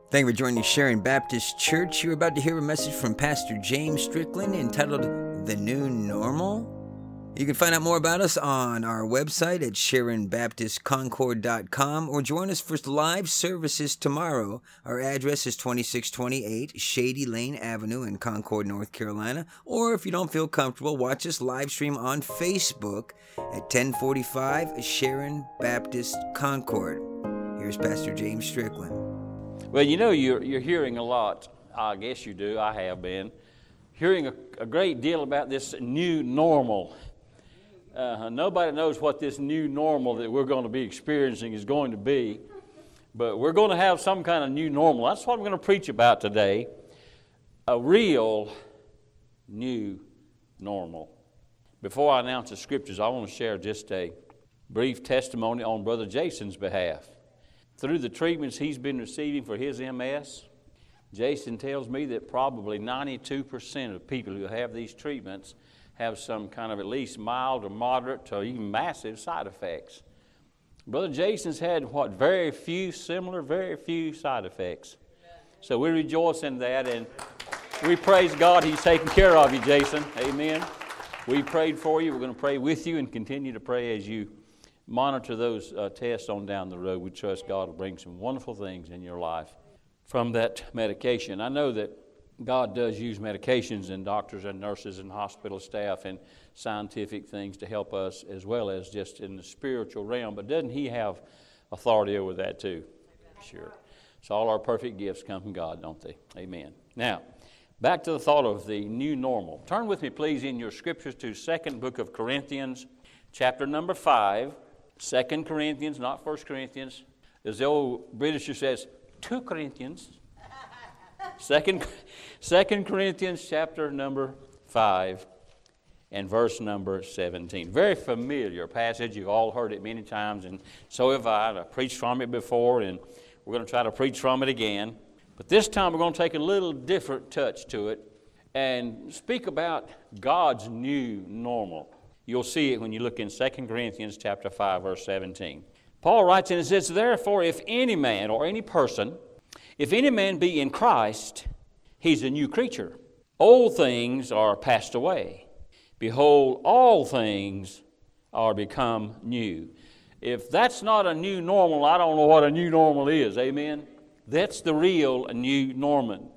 Thank you for joining Sharon Baptist Church. You're about to hear a message from Pastor James Strickland entitled The New Normal. You can find out more about us on our website at SharonBaptistConcord.com or join us for live services tomorrow. Our address is 2628 Shady Lane Avenue in Concord, North Carolina. Or if you don't feel comfortable, watch us live stream on Facebook at 1045 Sharon Baptist Concord. Here's Pastor James Strickland. Well, you know, you're hearing a lot, I guess you do, I have been, hearing a great deal about this new normal. Nobody knows what this new normal that we're going to be experiencing is going to be, but we're going to have some kind of new normal. That's what I'm going to preach about today, a real new normal. Before I announce the scriptures, I want to share just a brief testimony on Brother Jason's behalf. Through the treatments he's been receiving for his MS, Jason tells me that probably 92% of people who have these treatments have some kind of at least mild or moderate or even massive side effects. Brother Jason's had very few side effects. So we rejoice in that, and we praise God he's taking care of you, Jason. Amen. We prayed for you. We're going to pray with you and continue to pray as you monitor those tests on down the road. We trust God will bring some wonderful things in your life from that medication. I know that God does use medications and doctors and nurses and hospital staff and scientific things to help us as well as just in the spiritual realm. But doesn't He have authority over that too? Sure. So all our perfect gifts come from God, don't they? Amen. Now, back to the thought of the new normal. Turn with me, please, in your scriptures to 2nd book of Corinthians, chapter number 5. 2 Corinthians, not 1 Corinthians. As the old Britisher says, 2 Corinthians. 2 Corinthians chapter number 5 and verse number 17. Very familiar passage. You've all heard it many times, and so have I. I preached from it before, and we're going to try to preach from it again. But this time we're going to take a little different touch to it and speak about God's new normal. You'll see it when you look in 2 Corinthians chapter 5, verse 17. Paul writes and it says, "Therefore, if any man or any person, if any man be in Christ, he's a new creature. Old things are passed away. Behold, all things are become new." If that's not a new normal, I don't know what a new normal is. Amen? That's the real new Norman.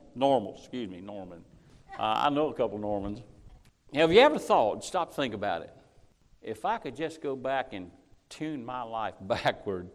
I know a couple Normans. Have you ever thought, stop to think about it, if I could just go back and tune my life backward,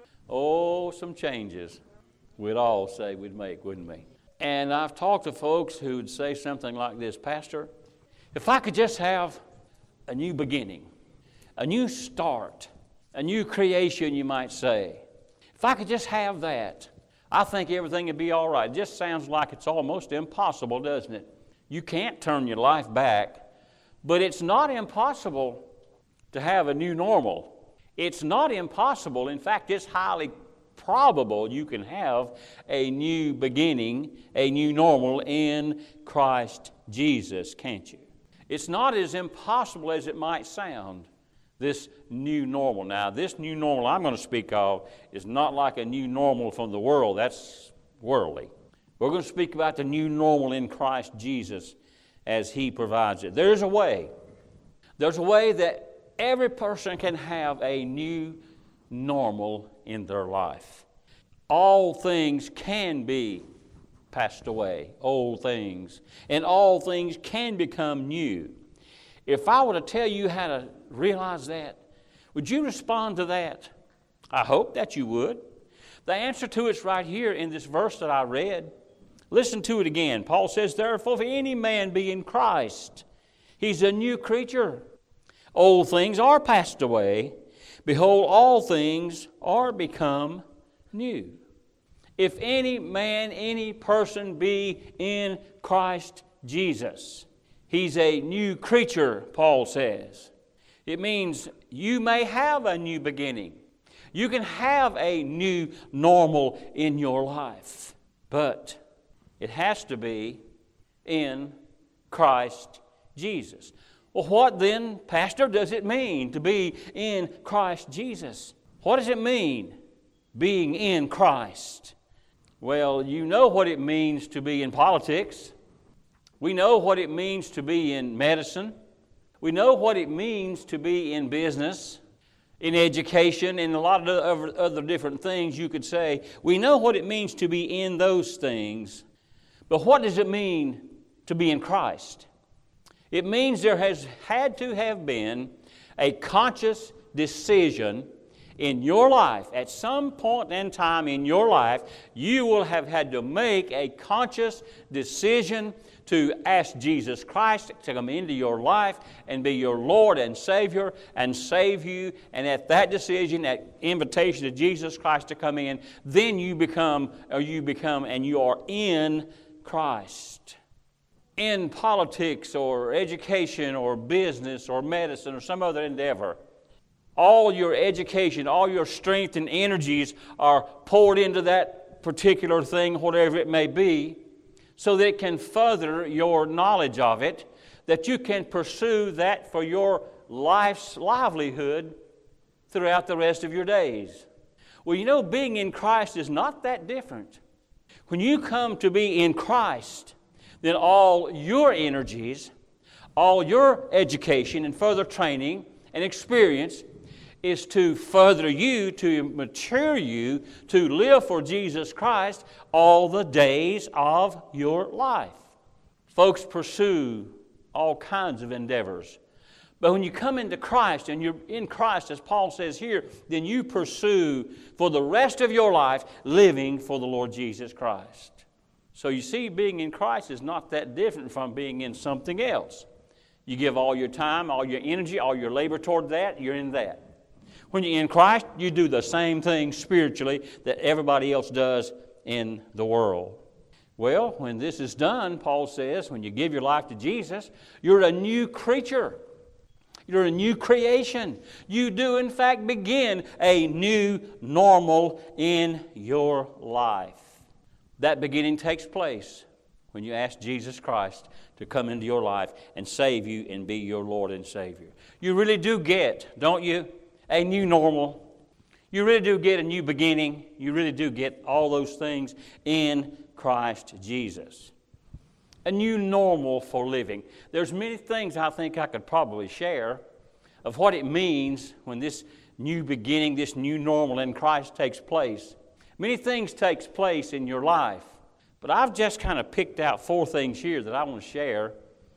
some changes we'd all say we'd make, wouldn't we? And I've talked to folks who would say something like this, "Pastor, if I could just have a new beginning, a new start, a new creation, you might say. If I could just have that, I think everything would be all right." It just sounds like it's almost impossible, doesn't it? You can't turn your life back, but it's not impossible to have a new normal. It's not impossible. In fact, it's highly probable you can have a new beginning, a new normal in Christ Jesus, can't you? It's not as impossible as it might sound, this new normal. Now, this new normal I'm going to speak of is not like a new normal from the world. That's worldly. We're going to speak about the new normal in Christ Jesus as He provides it. There's a way. There's a way that every person can have a new normal in their life. All things can be passed away, old things, and all things can become new. If I were to tell you how to realize that, would you respond to that? I hope that you would. The answer to it's right here in this verse that I read. Listen to it again. Paul says, "Therefore, if any man be in Christ, he's a new creature. Old things are passed away. Behold, all things are become new." If any man, any person be in Christ Jesus, he's a new creature, Paul says. It means you may have a new beginning. You can have a new normal in your life. But it has to be in Christ Jesus. Well, what then, Pastor, does it mean to be in Christ Jesus? What does it mean, being in Christ? Well, you know what it means to be in politics. We know what it means to be in medicine. We know what it means to be in business, in education, and a lot of other different things you could say. We know what it means to be in those things. But what does it mean to be in Christ? It means there has had to have been a conscious decision in your life. At some point in time in your life, you will have had to make a conscious decision to ask Jesus Christ to come into your life and be your Lord and Savior and save you. And at that decision, that invitation to Jesus Christ to come in, then you become and you are in Christ. In politics or education or business or medicine or some other endeavor, all your education, all your strength and energies are poured into that particular thing, whatever it may be, so that it can further your knowledge of it, that you can pursue that for your life's livelihood throughout the rest of your days. Well, you know, being in Christ is not that different. When you come to be in Christ, then all your energies, all your education and further training and experience is to further you, to mature you, to live for Jesus Christ all the days of your life. Folks pursue all kinds of endeavors. But when you come into Christ, and you're in Christ, as Paul says here, then you pursue for the rest of your life living for the Lord Jesus Christ. So you see, being in Christ is not that different from being in something else. You give all your time, all your energy, all your labor toward that, you're in that. When you're in Christ, you do the same thing spiritually that everybody else does in the world. Well, when this is done, Paul says, when you give your life to Jesus, you're a new creature. You're a new creation. You do, in fact, begin a new normal in your life. That beginning takes place when you ask Jesus Christ to come into your life and save you and be your Lord and Savior. You really do get, don't you, a new normal. You really do get a new beginning. You really do get all those things in Christ Jesus. A new normal for living. There's many things I think I could probably share of what it means when this new beginning, this new normal in Christ takes place. Many things takes place in your life, but I've just kind of picked out 4 things here that I want to share.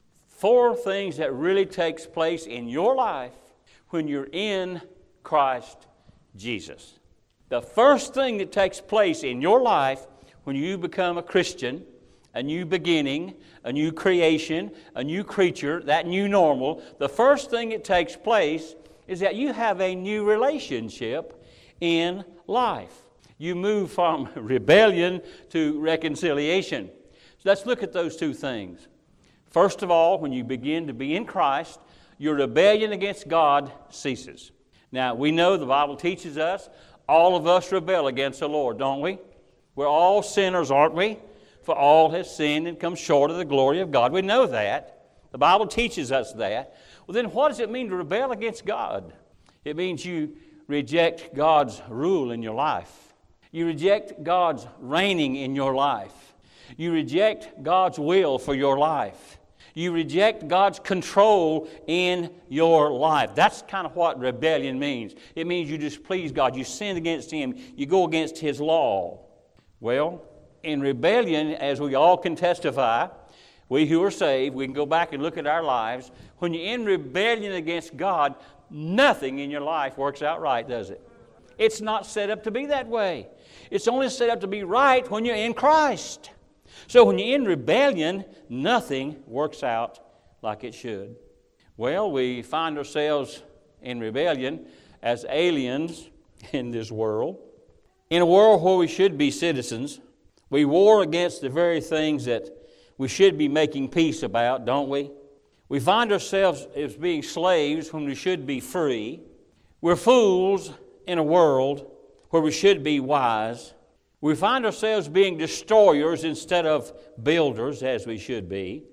4 things that really takes place in your life when you're in Christ Jesus. The first thing that takes place in your life when you become a Christian, a new beginning, a new creation, a new creature, that new normal, the first thing that takes place is that you have a new relationship in life. You move from rebellion to reconciliation. So let's look at those 2 things. First of all, when you begin to be in Christ, your rebellion against God ceases. Now, we know the Bible teaches us all of us rebel against the Lord, don't we? We're all sinners, aren't we? For all have sinned and come short of the glory of God. We know that. The Bible teaches us that. Well, then what does it mean to rebel against God? It means you reject God's rule in your life. You reject God's reigning in your life. You reject God's will for your life. You reject God's control in your life. That's kind of what rebellion means. It means you displease God. You sin against Him. You go against His law. Well, in rebellion, as we all can testify, we who are saved, we can go back and look at our lives. When you're in rebellion against God, nothing in your life works out right, does it? It's not set up to be that way. It's only set up to be right when you're in Christ. So when you're in rebellion, nothing works out like it should. Well, we find ourselves in rebellion as aliens in this world. In a world where we should be citizens, we war against the very things that we should be making peace about, don't we? We find ourselves as being slaves when we should be free. We're fools in a world where we should be wise. We find ourselves being destroyers instead of builders as we should be.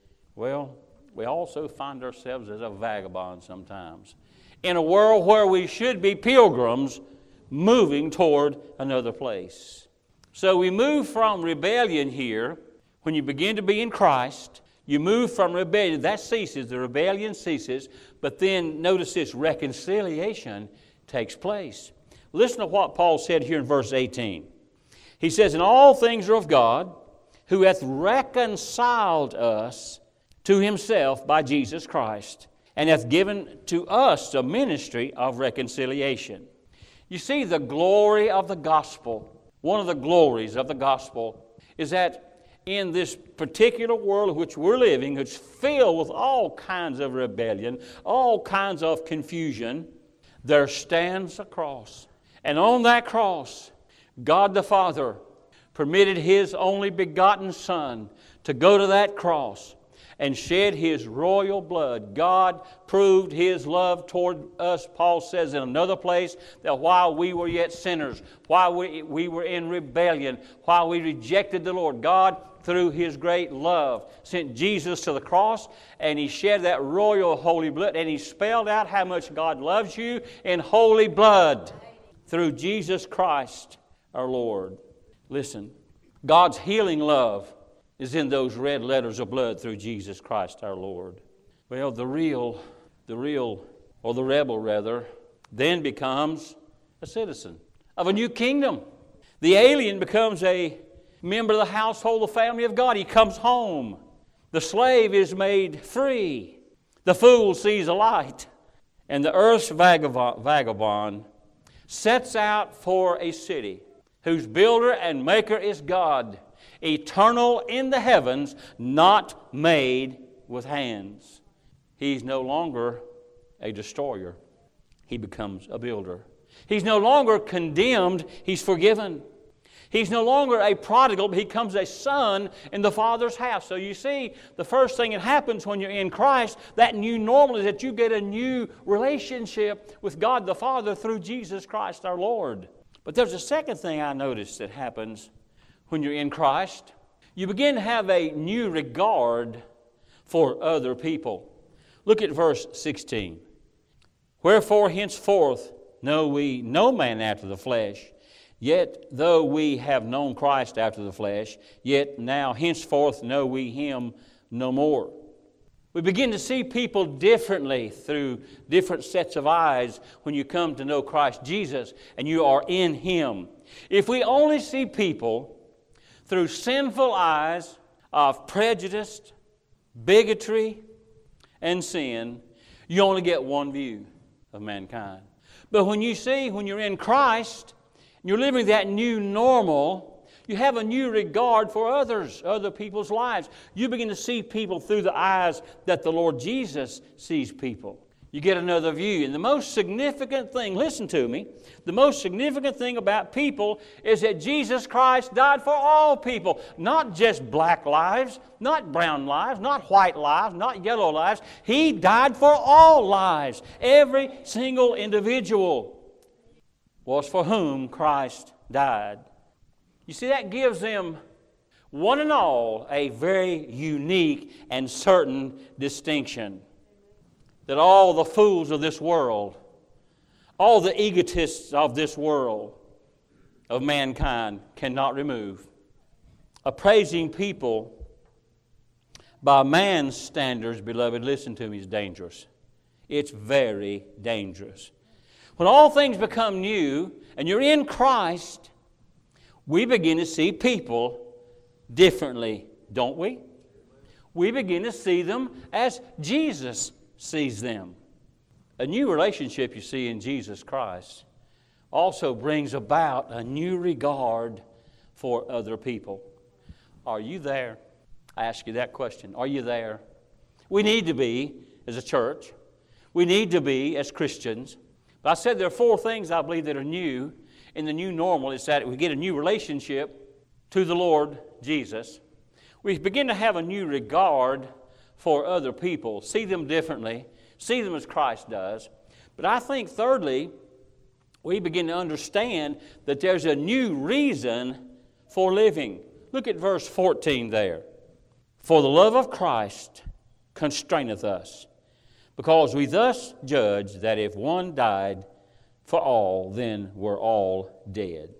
Well, we also find ourselves as a vagabond sometimes. In a world where we should be pilgrims moving toward another place. So we move from rebellion here. When you begin to be in Christ, you move from rebellion. That ceases. The rebellion ceases. But then notice this, reconciliation takes place. Listen to what Paul said here in verse 18. He says, "And all things are of God, who hath reconciled us to himself by Jesus Christ, and hath given to us the ministry of reconciliation." You see, the glory of the gospel, one of the glories of the gospel, is that in this particular world in which we're living, it's filled with all kinds of rebellion, all kinds of confusion, there stands a cross. And on that cross, God the Father permitted His only begotten Son to go to that cross and shed His royal blood. God proved His love toward us. Paul says in another place that while we were yet sinners, while we were in rebellion, while we rejected the Lord, God, through His great love, sent Jesus to the cross, and He shed that royal holy blood, and He spelled out how much God loves you in holy blood through Jesus Christ our Lord. Listen, God's healing love is in those red letters of blood through Jesus Christ our Lord. Well, the rebel rather, then becomes a citizen of a new kingdom. The alien becomes a member of the household, the family of God. He comes home. The slave is made free. The fool sees a light. And the earth's vagabond sets out for a city whose builder and maker is God, eternal in the heavens, not made with hands. He's no longer a destroyer. He becomes a builder. He's no longer condemned. He's forgiven. He's no longer a prodigal, but he becomes a son in the Father's house. So you see, the first thing that happens when you're in Christ, that new normal, is that you get a new relationship with God the Father through Jesus Christ our Lord. But there's a second thing I noticed that happens when you're in Christ. You begin to have a new regard for other people. Look at verse 16. "Wherefore henceforth know we no man after the flesh. Yet though we have known Christ after the flesh, yet now henceforth know we Him no more." We begin to see people differently through different sets of eyes when you come to know Christ Jesus and you are in Him. If we only see people through sinful eyes of prejudice, bigotry, and sin, you only get one view of mankind. But when you're in Christ, you're living that new normal, you have a new regard for others, other people's lives. You begin to see people through the eyes that the Lord Jesus sees people. You get another view. And the most significant thing, listen to me, the most significant thing about people is that Jesus Christ died for all people. Not just black lives, not brown lives, not white lives, not yellow lives. He died for all lives. Every single individual was for whom Christ died. You see, that gives them, one and all, a very unique and certain distinction that all the fools of this world, all the egotists of this world, of mankind, cannot remove. Appraising people by man's standards, beloved, listen to me, is dangerous. It's very dangerous. When all things become new and you're in Christ, we begin to see people differently, don't we? We begin to see them as Jesus sees them. A new relationship, you see, in Jesus Christ also brings about a new regard for other people. Are you there? I ask you that question. Are you there? We need to be as a church. We need to be as Christians. But I said there are four things I believe that are new in the new normal. It's that we get a new relationship to the Lord Jesus. We begin to have a new regard for other people, see them differently, see them as Christ does. But I think thirdly, we begin to understand that there's a new reason for living. Look at verse 14 there. "For the love of Christ constraineth us, because we thus judge that if one died for all, then we're all dead."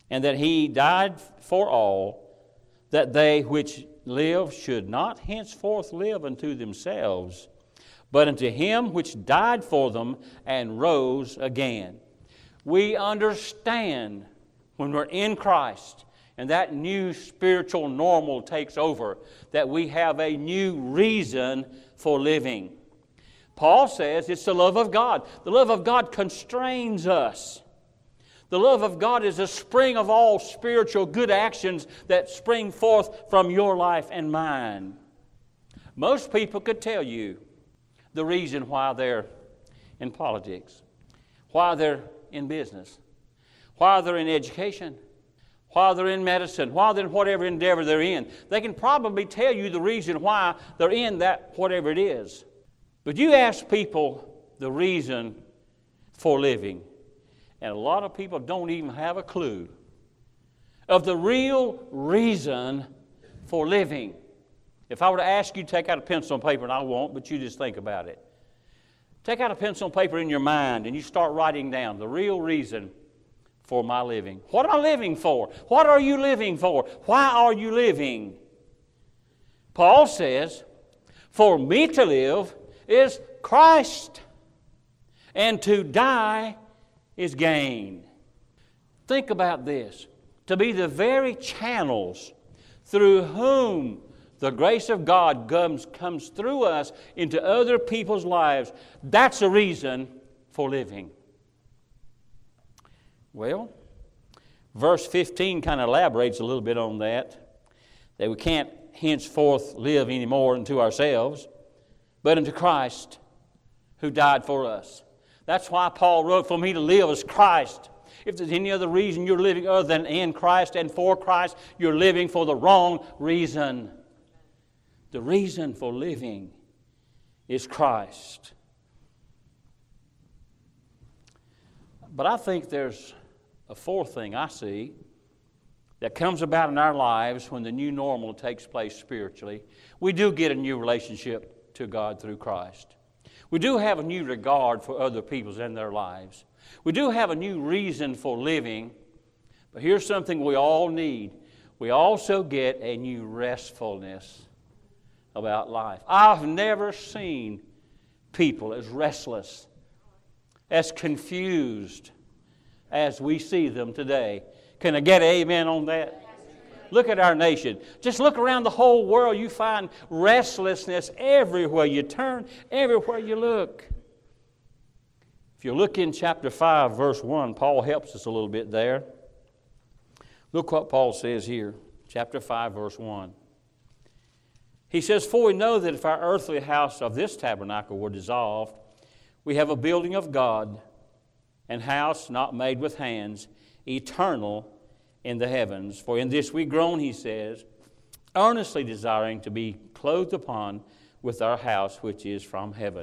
and that He died for all, that they which live should not henceforth live unto themselves, but unto Him which died for them and rose again. We understand when we're in Christ and that new spiritual normal takes over, that we have a new reason for living. Paul says it's the love of God. The love of God constrains us. The love of God is a spring of all spiritual good actions that spring forth from your life and mine. Most people could tell you the reason why they're in politics, why they're in business, why they're in education, why they're in medicine, why they're in whatever endeavor they're in. They can probably tell you the reason why they're in that whatever it is. But you ask people the reason for living, and a lot of people don't even have a clue of the real reason for living. If I were to ask you to take out a pencil and paper, and I won't, but you just think about it. Take out a pencil and paper in your mind and you start writing down the real reason for my living. What am I living for? What are you living for? Why are you living? Paul says, for me to live is Christ, and to die is gain. Think about this. To be the very channels through whom the grace of God comes through us into other people's lives, that's a reason for living. Well, verse 15 kind of elaborates a little bit on that we can't henceforth live anymore unto ourselves, but unto Christ who died for us. That's why Paul wrote, for me to live is Christ. If there's any other reason you're living other than in Christ and for Christ, you're living for the wrong reason. The reason for living is Christ. But I think there's a fourth thing I see that comes about in our lives when the new normal takes place spiritually. We do get a new relationship to God through Christ. We do have a new regard for other people's and their lives. We do have a new reason for living. But here's something we all need. We also get a new restfulness about life. I've never seen people as restless, as confused as we see them today. Can I get an amen on that? Look at our nation. Just look around the whole world. You find restlessness everywhere you turn, everywhere you look. If you look in chapter 5, verse 1, Paul helps us a little bit there. Look what Paul says here, chapter 5, verse 1. He says, for we know that if our earthly house of this tabernacle were dissolved, we have a building of God, and house not made with hands, eternal in the heavens. For in this we groan, he says, earnestly desiring to be clothed upon with our house which is from heaven.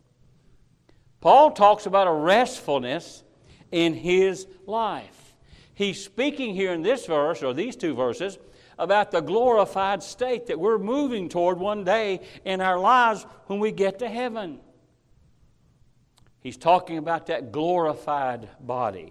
Paul talks about a restfulness in his life. He's speaking here in this verse, or these two verses, about the glorified state that we're moving toward one day in our lives when we get to heaven. He's talking about that glorified body.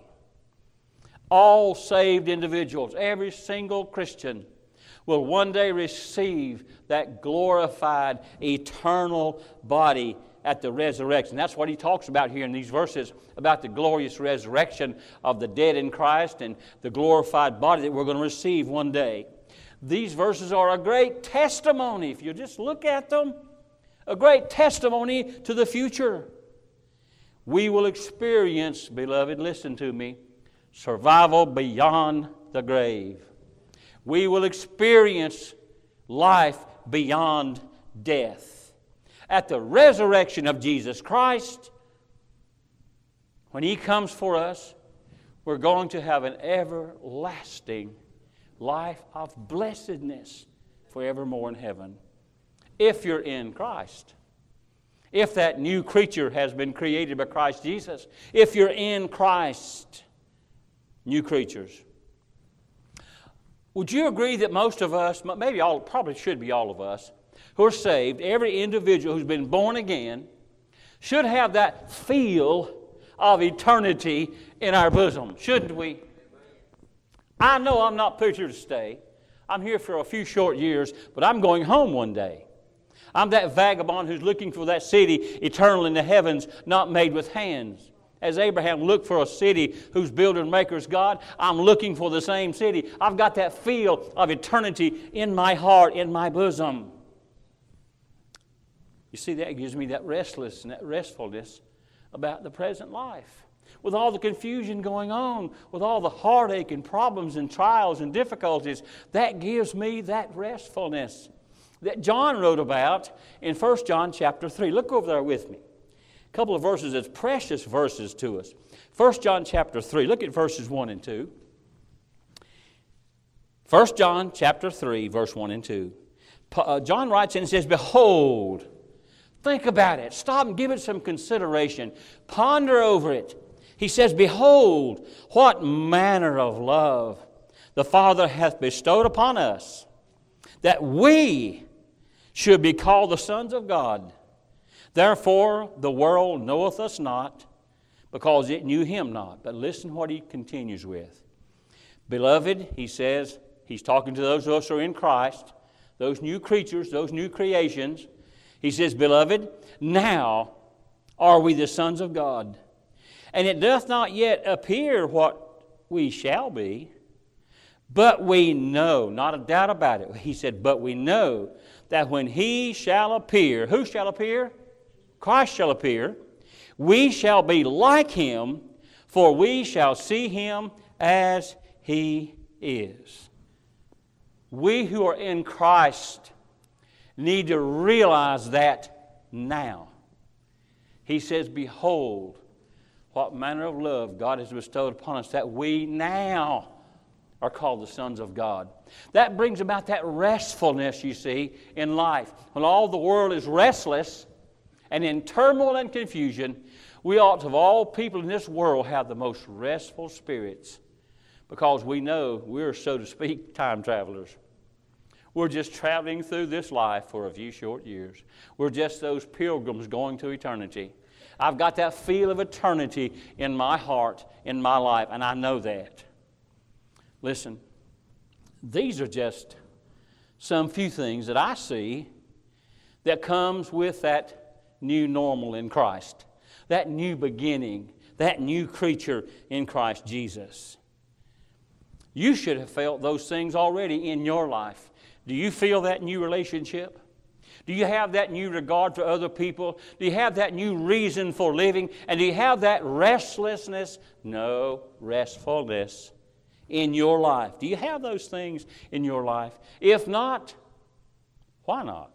All saved individuals, every single Christian, will one day receive that glorified, eternal body at the resurrection. That's what he talks about here in these verses, about the glorious resurrection of the dead in Christ and the glorified body that we're going to receive one day. These verses are a great testimony, if you just look at them, a great testimony to the future. We will experience, beloved, listen to me, survival beyond the grave. We will experience life beyond death. At the resurrection of Jesus Christ, when He comes for us, we're going to have an everlasting life of blessedness forevermore in heaven. If you're in Christ. If that new creature has been created by Christ Jesus. If you're in Christ. New creatures. Would you agree that most of us, maybe all, probably should be all of us, who are saved, every individual who's been born again, should have that feel of eternity in our bosom, shouldn't we? I know I'm not put here to stay. I'm here for a few short years, but I'm going home one day. I'm that vagabond who's looking for that city eternal in the heavens, not made with hands. As Abraham looked for a city whose builder and maker is God, I'm looking for the same city. I've got that feel of eternity in my heart, in my bosom. You see, that gives me that restlessness and that restfulness about the present life. With all the confusion going on, with all the heartache and problems and trials and difficulties, that gives me that restfulness that John wrote about in 1 John chapter 3. Look over there with me. A couple of verses that's precious verses to us. 1 John chapter 3. Look at verses 1 and 2. 1 John chapter 3, verse 1 and 2. John writes and says, "Behold," think about it. Stop and give it some consideration. Ponder over it. He says, "Behold, what manner of love the Father hath bestowed upon us, that we should be called the sons of God. Therefore the world knoweth us not, because it knew Him not." But listen what he continues with. "Beloved," he says, he's talking to those of us who are in Christ, those new creatures, those new creations. He says, "Beloved, now are we the sons of God. And it doth not yet appear what we shall be, but we know," not a doubt about it. He said, "But we know that when He shall appear," who shall appear? Christ shall appear. "We shall be like Him, for we shall see Him as He is." We who are in Christ need to realize that now. He says, "Behold, what manner of love God has bestowed upon us, that we now are called the sons of God." That brings about that restfulness, you see, in life. When all the world is restless and in turmoil and confusion, we ought to, of all people in this world, have the most restful spirits, because we know we're, so to speak, time travelers. We're just traveling through this life for a few short years. We're just those pilgrims going to eternity. I've got that feel of eternity in my heart, in my life, and I know that. Listen, these are just some few things that I see that comes with that new normal in Christ, that new beginning, that new creature in Christ Jesus. You should have felt those things already in your life. Do you feel that new relationship? Do you have that new regard for other people? Do you have that new reason for living? And do you have that restlessness? No, restfulness in your life. Do you have those things in your life? If not, why not?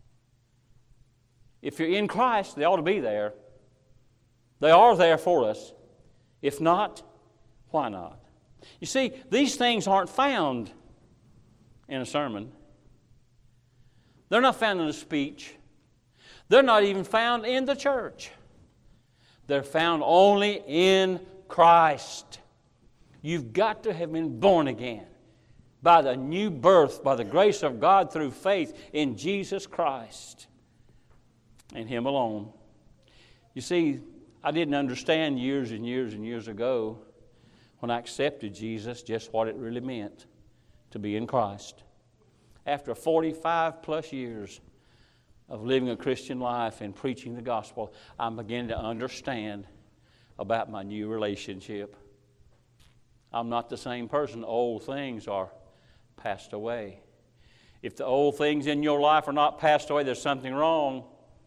If you're in Christ, they ought to be there. They are there for us. If not, why not? You see, these things aren't found in a sermon. They're not found in a speech. They're not even found in the church. They're found only in Christ. You've got to have been born again by the new birth, by the grace of God through faith in Jesus Christ and Him alone. You see, I didn't understand years and years and years ago when I accepted Jesus just what it really meant to be in Christ. After 45 plus years of living a Christian life and preaching the gospel, I'm beginning to understand about my new relationship. I'm not the same person. Old things are passed away. If the old things in your life are not passed away, there's something wrong.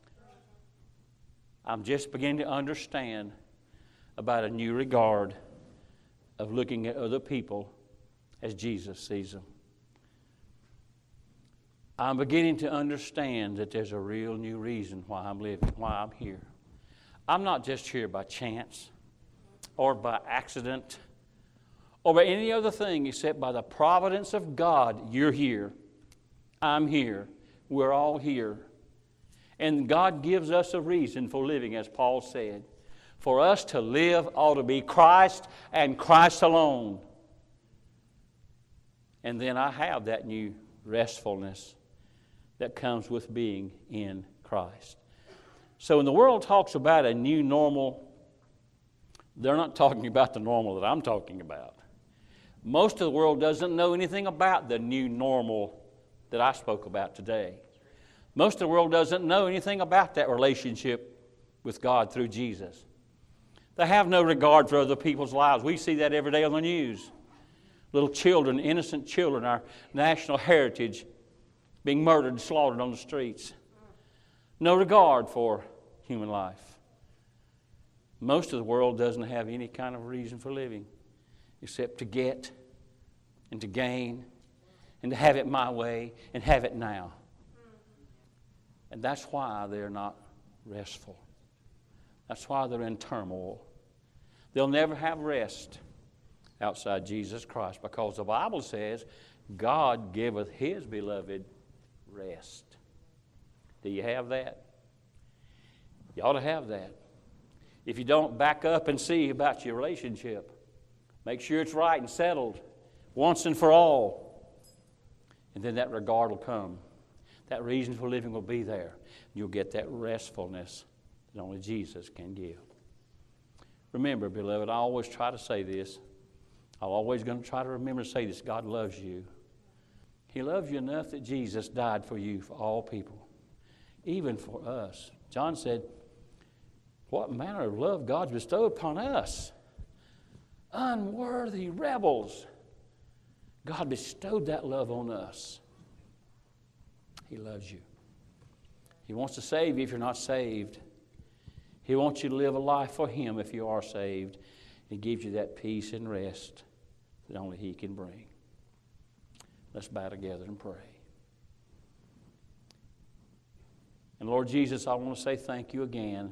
I'm just beginning to understand about a new regard of looking at other people as Jesus sees them. I'm beginning to understand that there's a real new reason why I'm living, why I'm here. I'm not just here by chance or by accident or by any other thing except by the providence of God. You're here. I'm here. We're all here. And God gives us a reason for living, as Paul said. For us to live ought to be Christ and Christ alone. And then I have that new restfulness that comes with being in Christ. So when the world talks about a new normal, they're not talking about the normal that I'm talking about. Most of the world doesn't know anything about the new normal that I spoke about today. Most of the world doesn't know anything about that relationship with God through Jesus. They have no regard for other people's lives. We see that every day on the news. Little children, innocent children, our national heritage, being murdered and slaughtered on the streets. No regard for human life. Most of the world doesn't have any kind of reason for living except to get and to gain and to have it my way and have it now. And that's why they're not restful. That's why they're in turmoil. They'll never have rest outside Jesus Christ, because the Bible says God giveth His beloved rest. Do you have that? You ought to have that. If you don't, back up and see about your relationship. Make sure it's right and settled once and for all. And then that regard will come. That reason for living will be there. You'll get that restfulness that only Jesus can give. Remember, beloved, I always try to say this. I'm always going to try to remember to say this. God loves you. He loves you enough that Jesus died for you, for all people, even for us. John said, what manner of love God's bestowed upon us? Unworthy rebels. God bestowed that love on us. He loves you. He wants to save you if you're not saved. He wants you to live a life for Him if you are saved. He gives you that peace and rest that only He can bring. Let's bow together and pray. And Lord Jesus, I want to say thank you again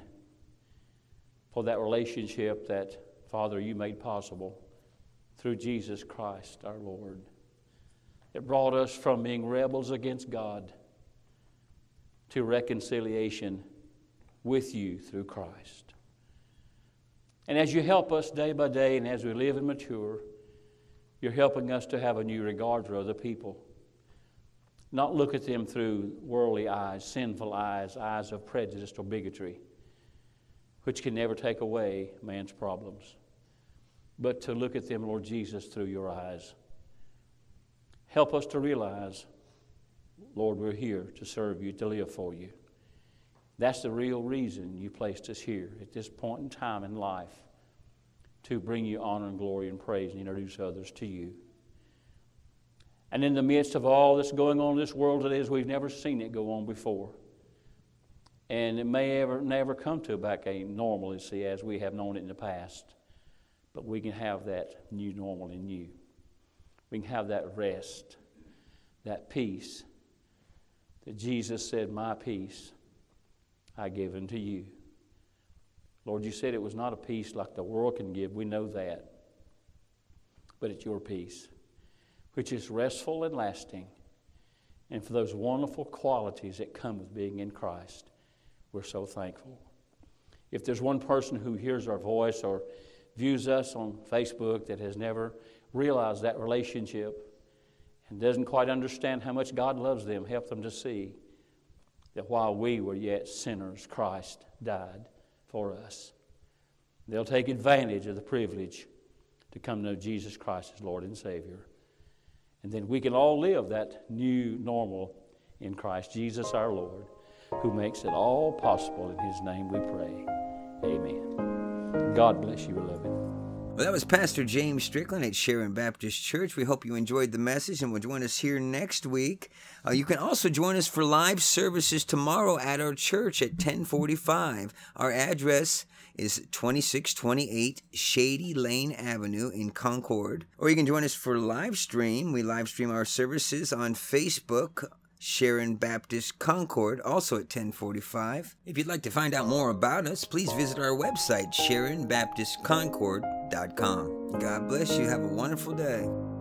for that relationship that, Father, you made possible through Jesus Christ our Lord. It brought us from being rebels against God to reconciliation with you through Christ. And as you help us day by day and as we live and mature, you're helping us to have a new regard for other people. Not look at them through worldly eyes, sinful eyes, eyes of prejudice or bigotry, which can never take away man's problems. But to look at them, Lord Jesus, through your eyes. Help us to realize, Lord, we're here to serve you, to live for you. That's the real reason you placed us here at this point in time in life, to bring you honor and glory and praise and introduce others to you. And in the midst of all that's going on in this world today, as we've never seen it go on before, and it may never come to back a normalcy as we have known it in the past, but we can have that new normal in you. We can have that rest, that peace that Jesus said, my peace I give unto you. Lord, you said it was not a peace like the world can give. We know that. But it's your peace, which is restful and lasting. And for those wonderful qualities that come with being in Christ, we're so thankful. If there's one person who hears our voice or views us on Facebook that has never realized that relationship and doesn't quite understand how much God loves them, help them to see that while we were yet sinners, Christ died for us. They'll take advantage of the privilege to come to know Jesus Christ as Lord and Savior. And then we can all live that new normal in Christ Jesus our Lord, who makes it all possible. In His name we pray. Amen. God bless you, beloved. Well, that was Pastor James Strickland at Sharon Baptist Church. We hope you enjoyed the message and will join us here next week. You can also join us for live services tomorrow at our church at 1045. Our address is 2628 Shady Lane Avenue in Concord. Or you can join us for live stream. We live stream our services on Facebook, Sharon Baptist Concord, also at 1045. If you'd like to find out more about us, please visit our website, SharonBaptistConcord.com. God bless you. Have a wonderful day.